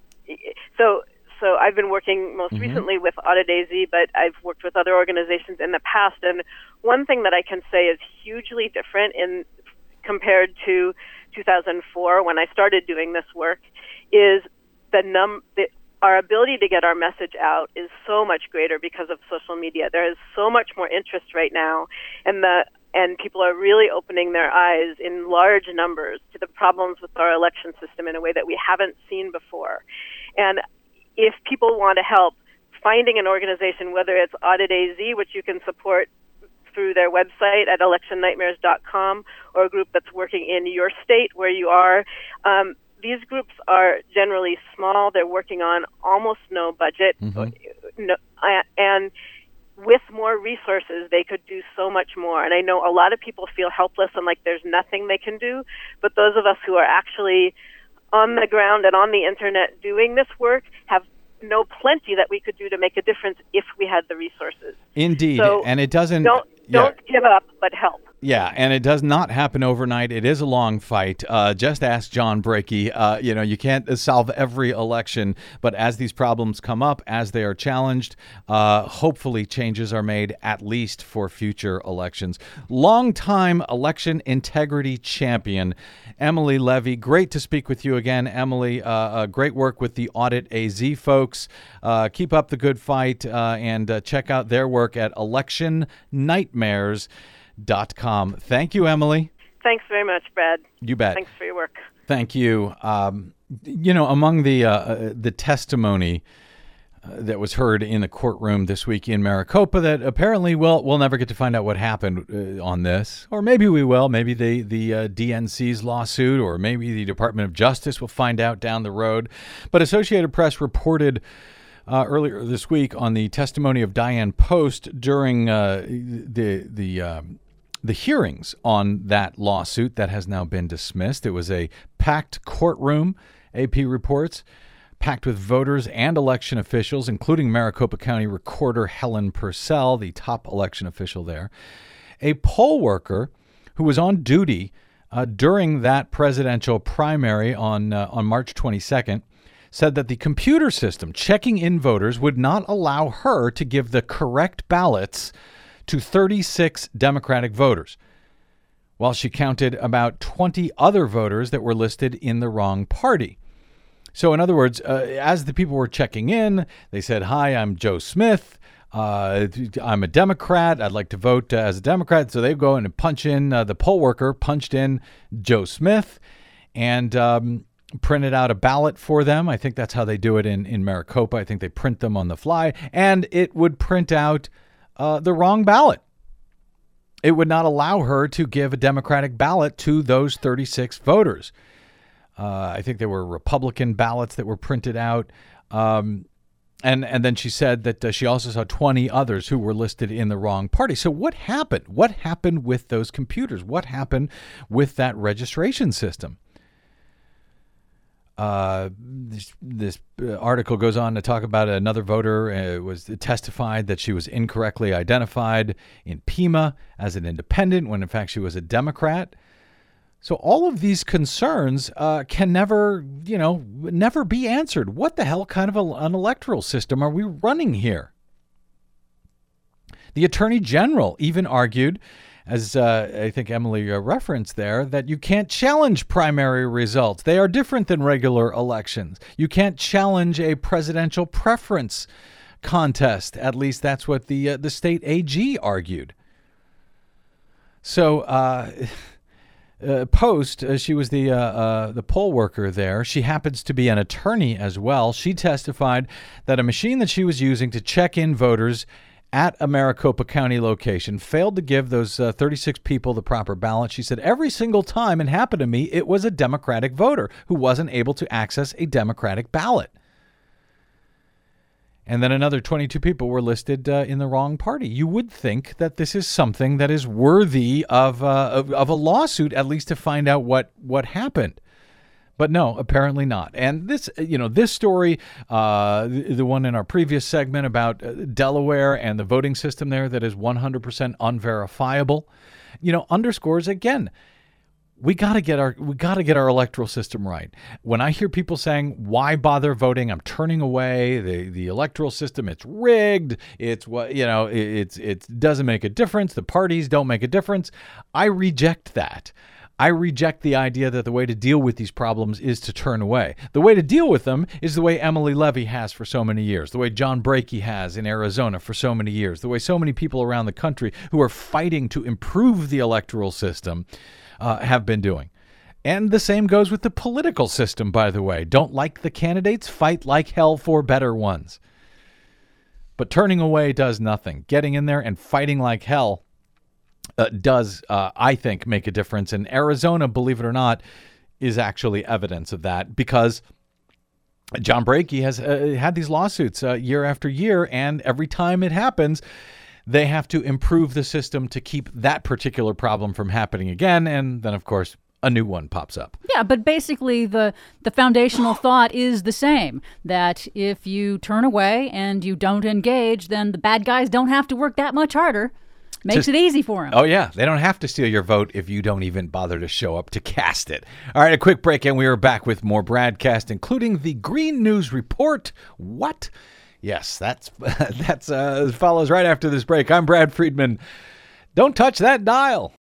so so I've been working most mm-hmm. recently with Audit A Z, but I've worked with other organizations in the past. And one thing that I can say is hugely different in compared to two thousand four when I started doing this work is the num the, our ability to get our message out is so much greater because of social media. There is so much more interest right now, and the and people are really opening their eyes in large numbers to the problems with our election system in a way that we haven't seen before. And if people want to help, finding an organization, whether it's Audit A Z, which you can support through their website at election nightmares dot com, or a group that's working in your state where you are. Um, these groups are generally small. They're working on almost no budget. Mm-hmm. No, and with more resources, they could do so much more. And I know a lot of people feel helpless and like there's nothing they can do. But those of us who are actually on the ground and on the internet doing this work have know plenty that we could do to make a difference if we had the resources. Indeed. So and it doesn't... Don't, don't yeah. give up, but help. Yeah, and it does not happen overnight. It is a long fight. Uh, just ask John Brakey. Uh, you know, you can't solve every election, but as these problems come up, as they are challenged, uh, hopefully changes are made at least for future elections. Longtime election integrity champion, Emily Levy. Great to speak with you again, Emily. Uh, uh, great work with the Audit A Z folks. Uh, keep up the good fight uh, and uh, check out their work at election nightmares dot com. Thank you, Emily. Thanks very much, Brad. You bet. Thanks for your work. Thank you. Um, you know, among the uh, the testimony uh, that was heard in the courtroom this week in Maricopa, that apparently we'll we'll never get to find out what happened uh, on this, or maybe we will. Maybe the the uh, D N C's lawsuit, or maybe the Department of Justice will find out down the road. But Associated Press reported Uh, earlier this week on the testimony of Diane Post during uh, the the um, the hearings on that lawsuit that has now been dismissed. It was a packed courtroom, A P reports, packed with voters and election officials, including Maricopa County Recorder Helen Purcell, the top election official there. A poll worker who was on duty uh, during that presidential primary on uh, on March twenty-second, said that the computer system checking in voters would not allow her to give the correct ballots to thirty-six Democratic voters, while she counted about twenty other voters that were listed in the wrong party. So in other words, uh, as the people were checking in, they said, "Hi, I'm Joe Smith. Uh, I'm a Democrat. I'd like to vote uh, as a Democrat." So they go in and punch in, uh, the poll worker punched in Joe Smith and um, printed out a ballot for them. I think that's how they do it in, in Maricopa. I think they print them on the fly, and it would print out uh, the wrong ballot. It would not allow her to give a Democratic ballot to those thirty-six voters. Uh, I think there were Republican ballots that were printed out. Um, and, and then she said that uh, she also saw twenty others who were listed in the wrong party. So what happened? What happened with those computers? What happened with that registration system? Uh, this, this article goes on to talk about another voter uh, was testified that she was incorrectly identified in Pima as an independent when in fact she was a Democrat. So all of these concerns uh, can never, you know, never be answered. What the hell kind of a, an electoral system are we running here? The Attorney General even argued, as uh, I think Emily uh, referenced there, that you can't challenge primary results. They are different than regular elections. You can't challenge a presidential preference contest. At least that's what the uh, the state A G argued. So uh, uh, Post, uh, she was the uh, uh, the poll worker there. She happens to be an attorney as well. She testified that a machine that she was using to check in voters at a Maricopa County location failed to give those uh, thirty-six people the proper ballot. She said every single time it happened to me, it was a Democratic voter who wasn't able to access a Democratic ballot. And then another twenty-two people were listed uh, in the wrong party. You would think that this is something that is worthy of, uh, of, of a lawsuit, at least to find out what, what happened. But no, apparently not. And this, you know, this story, uh, the, the one in our previous segment about uh, Delaware and the voting system there that is one hundred percent unverifiable, you know, underscores again, we got to get our we got to get our electoral system right. When I hear people saying, "Why bother voting? I'm turning away the the electoral system. It's rigged. It's what you know. It, it's it doesn't make a difference. The parties don't make a difference." I reject that. I reject the idea that the way to deal with these problems is to turn away. The way to deal with them is the way Emily Levy has for so many years, the way John Brakey has in Arizona for so many years, the way so many people around the country who are fighting to improve the electoral system uh, have been doing. And the same goes with the political system, by the way. Don't like the candidates? Fight like hell for better ones. But turning away does nothing. Getting in there and fighting like hell Uh, does, uh, I think, make a difference. And Arizona, believe it or not, is actually evidence of that because John Brakey has uh, had these lawsuits uh, year after year, and every time it happens, they have to improve the system to keep that particular problem from happening again. And then, of course, a new one pops up. Yeah, but basically the, the foundational thought is the same, that if you turn away and you don't engage, then the bad guys don't have to work that much harder. Makes Just, it easy for them. Oh, yeah. They don't have to steal your vote if you don't even bother to show up to cast it. All right, a quick break, and we are back with more BradCast, including the Green News Report. What? Yes, that's that's uh, follows right after this break. I'm Brad Friedman. Don't touch that dial.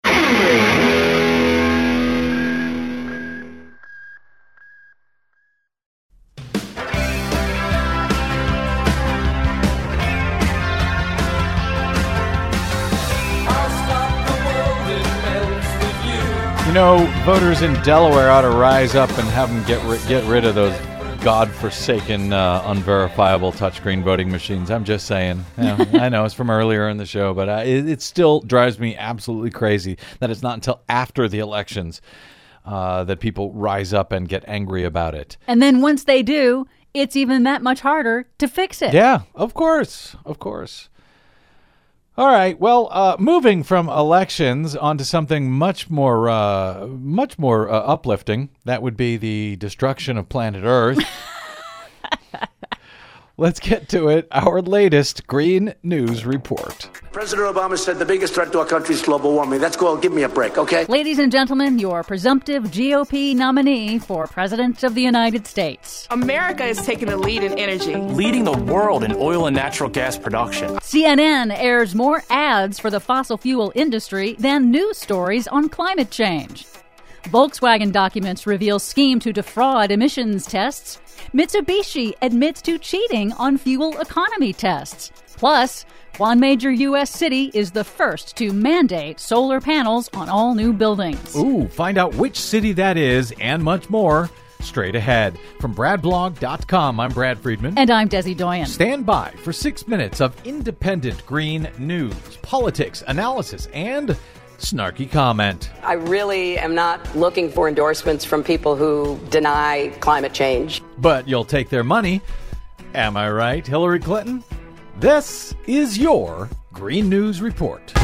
You know, voters in Delaware ought to rise up and have them get ri- get rid of those godforsaken, uh, unverifiable touchscreen voting machines. I'm just saying. Yeah, I know it's from earlier in the show, but uh, it, it still drives me absolutely crazy that it's not until after the elections uh, that people rise up and get angry about it. And then once they do, it's even that much harder to fix it. Yeah, of course, of course. All right. Well, uh, moving from elections onto something much more, uh, much more uh, uplifting. That would be the destruction of planet Earth. Let's get to it. Our latest Green News Report. President Obama said the biggest threat to our country is global warming. That's called give me a break, okay? Ladies and gentlemen, your presumptive G O P nominee for President of the United States. America is taking the lead in energy. Leading the world in oil and natural gas production. C N N airs more ads for the fossil fuel industry than news stories on climate change. Volkswagen documents reveal scheme to defraud emissions tests. Mitsubishi admits to cheating on fuel economy tests. Plus, one major U S city is the first to mandate solar panels on all new buildings. Ooh, find out which city that is and much more straight ahead. From brad blog dot com, I'm Brad Friedman. And I'm Desi Doyen. Stand by for six minutes of independent green news, politics, analysis, and snarky comment. I really am not looking for endorsements from people who deny climate change. But you'll take their money. Am I right, Hillary Clinton? This is your Green News Report.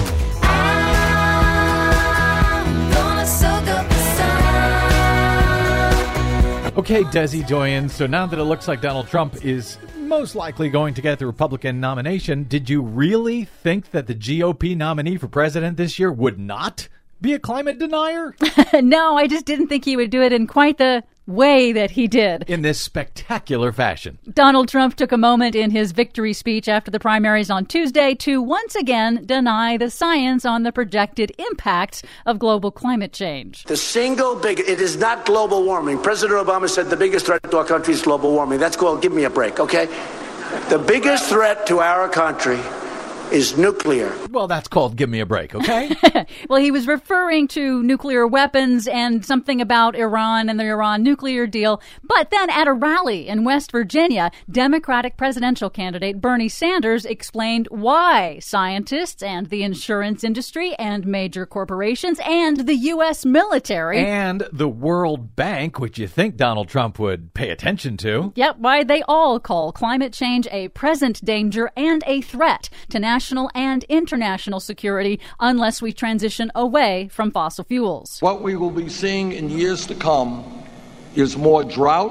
Okay, Desi Doyen, so now that it looks like Donald Trump is most likely going to get the Republican nomination, did you really think that the G O P nominee for president this year would not be a climate denier? No, I just didn't think he would do it in quite the way that he did. In this spectacular fashion. Donald Trump took a moment in his victory speech after the primaries on Tuesday to once again deny the science on the projected impacts of global climate change. The single big, it is not global warming. President Obama said the biggest threat to our country is global warming. That's called give me a break, okay? The biggest threat to our country is nuclear. Well, that's called give me a break, okay? Well, he was referring to nuclear weapons and something about Iran and the Iran nuclear deal. But then at a rally in West Virginia, Democratic presidential candidate Bernie Sanders explained why scientists and the insurance industry and major corporations and the U S military and the World Bank, which you think Donald Trump would pay attention to. Yep, why they all call climate change a present danger and a threat to national national and international security unless we transition away from fossil fuels. What we will be seeing in years to come is more drought,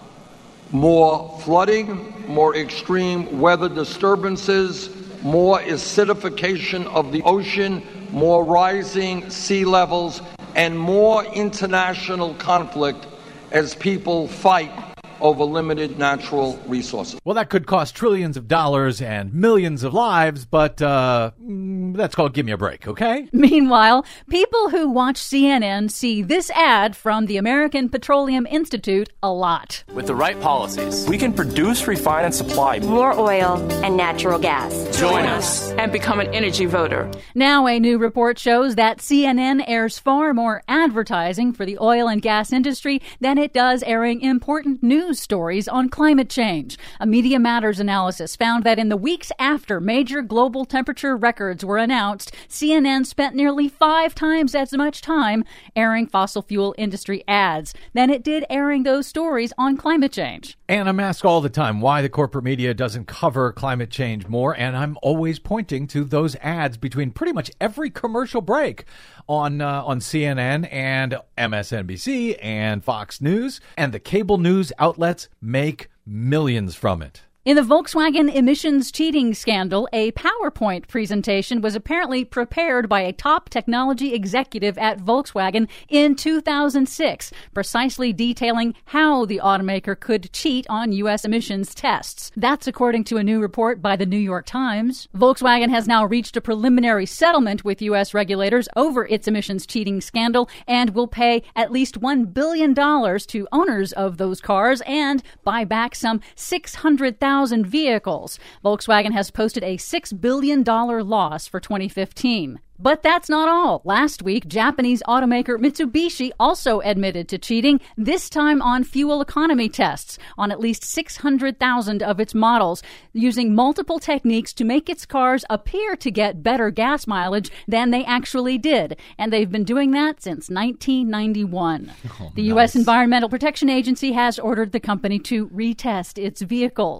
more flooding, more extreme weather disturbances, more acidification of the ocean, more rising sea levels, and more international conflict as people fight over limited natural resources. Well, that could cost trillions of dollars and millions of lives, but uh, that's called give me a break, okay? Meanwhile, people who watch C N N see this ad from the American Petroleum Institute a lot. With the right policies, we can produce, refine, and supply more oil and natural gas. Join us and become an energy voter. Now, a new report shows that C N N airs far more advertising for the oil and gas industry than it does airing important news stories on climate change. A Media Matters analysis found that in the weeks after major global temperature records were announced, C N N spent nearly five times as much time airing fossil fuel industry ads than it did airing those stories on climate change. And I'm asked all the time why the corporate media doesn't cover climate change more, and I'm always pointing to those ads between pretty much every commercial break on uh, on C N N and M S N B C and Fox News, and the cable news outlets make millions from it. In the Volkswagen emissions cheating scandal, a PowerPoint presentation was apparently prepared by a top technology executive at Volkswagen in two thousand six, precisely detailing how the automaker could cheat on U S emissions tests. That's according to a new report by the New York Times. Volkswagen has now reached a preliminary settlement with U S regulators over its emissions cheating scandal and will pay at least one billion dollars to owners of those cars and buy back some six hundred thousand vehicles. Volkswagen has posted a six billion dollars loss for twenty fifteen. But that's not all. Last week, Japanese automaker Mitsubishi also admitted to cheating, this time on fuel economy tests on at least six hundred thousand of its models, using multiple techniques to make its cars appear to get better gas mileage than they actually did. And they've been doing that since nineteen ninety-one. Oh, the nice. U S Environmental Protection Agency has ordered the company to retest its vehicles.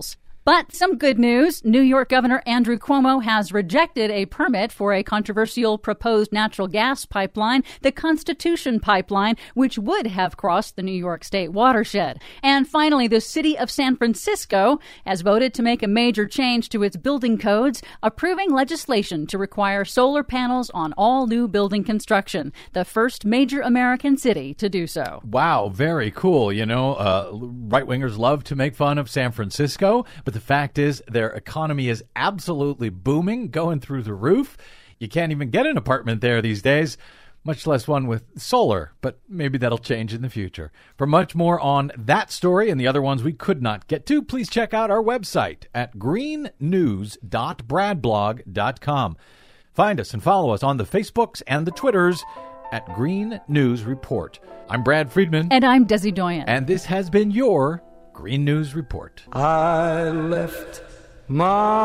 But some good news. New York Governor Andrew Cuomo has rejected a permit for a controversial proposed natural gas pipeline, the Constitution Pipeline, which would have crossed the New York State watershed. And finally, the city of San Francisco has voted to make a major change to its building codes, approving legislation to require solar panels on all new building construction, the first major American city to do so. Wow, very cool. You know, uh, right-wingers love to make fun of San Francisco, but the fact is their economy is absolutely booming, going through the roof. You can't even get an apartment there these days, much less one with solar, but maybe that'll change in the future. For much more on that story and the other ones we could not get to, please check out our website at green news dot brad blog dot com. Find us and follow us on the Facebooks and the Twitters at Green News Report. I'm Brad Friedman. And I'm Desi Doyen. And this has been your Green News Report. I left my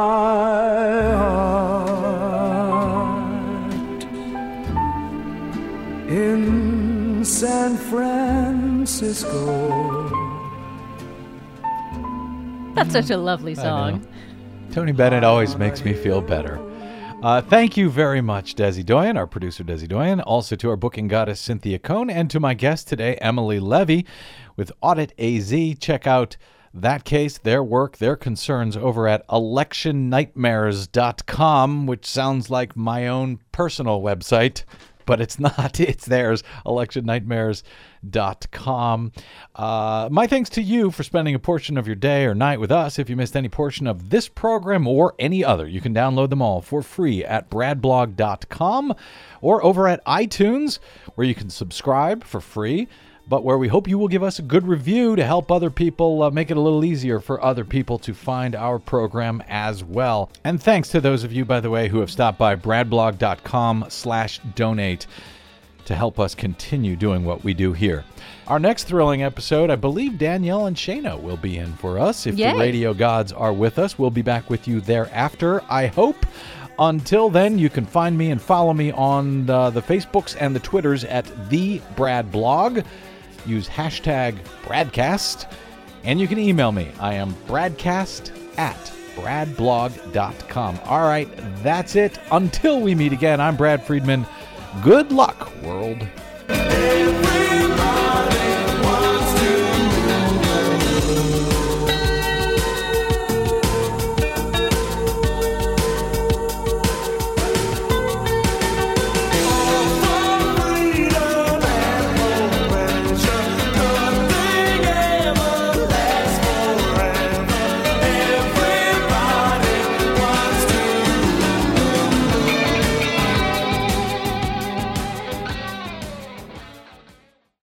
heart in San Francisco. That's such a lovely song. Tony Bennett always makes me feel better. Uh, thank you very much, Desi Doyen, our producer, Desi Doyen, also to our booking goddess, Cynthia Cohn, and to my guest today, Emily Levy, with Audit A Z. Check out that case, their work, their concerns over at election nightmares dot com, which sounds like my own personal website, but it's not. It's theirs, election nightmares dot com. Uh, my thanks to you for spending a portion of your day or night with us. If you missed any portion of this program or any other, you can download them all for free at brad blog dot com or over at iTunes, where you can subscribe for free, but where we hope you will give us a good review to help other people, uh, make it a little easier for other people to find our program as well. And thanks to those of you, by the way, who have stopped by brad blog dot com slash donate to help us continue doing what we do here. Our next thrilling episode, I believe Danielle and Shana will be in for us. If Yay. the radio gods are with us, we'll be back with you thereafter, I hope. Until then, you can find me and follow me on the, the Facebooks and the Twitters at The Brad Blog. Use hashtag Bradcast, and you can email me. I am bradcast at brad blog dot com. All right, that's it. Until we meet again, I'm Brad Friedman. Good luck, world.